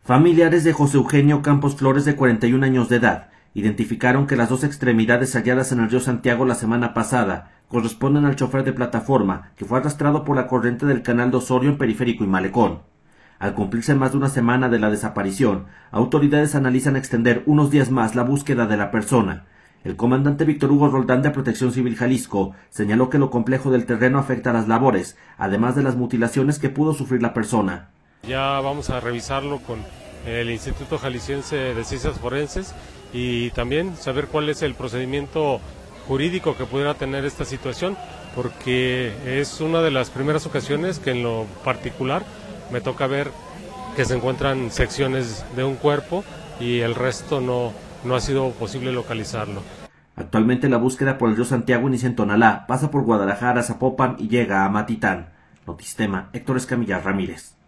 Familiares de José Eugenio Campos Flores, de 41 años de edad, identificaron que las dos extremidades halladas en el río Santiago la semana pasada corresponden al chofer de plataforma que fue arrastrado por la corriente del canal de Osorio en Periférico y Malecón. Al cumplirse más de una semana de la desaparición, autoridades analizan extender unos días más la búsqueda de la persona. El comandante Víctor Hugo Roldán, de Protección Civil Jalisco, señaló que lo complejo del terreno afecta a las labores, además de las mutilaciones que pudo sufrir la persona. Ya vamos a revisarlo con el Instituto Jalisciense de Ciencias Forenses y también saber cuál es el procedimiento jurídico que pudiera tener esta situación, porque es una de las primeras ocasiones que en lo particular me toca ver que se encuentran secciones de un cuerpo y el resto no ha sido posible localizarlo. Actualmente la búsqueda por el río Santiago inicia en Tonalá, pasa por Guadalajara, Zapopan y llega a Matitán. Notistema, Héctor Escamilla Ramírez.